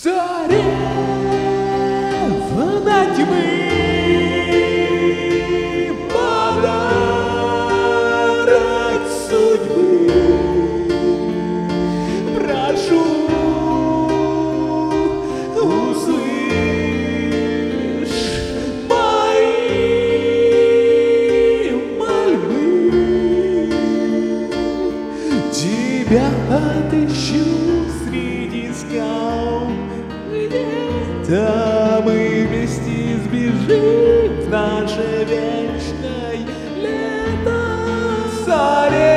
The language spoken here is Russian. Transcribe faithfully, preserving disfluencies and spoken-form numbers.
Царевна тьмы, подарок судьбы, прошу, услышь мои мольбы. Тебя отыщу среди скал, где-то мы вместе сбежим в наше вечное лето. Царевна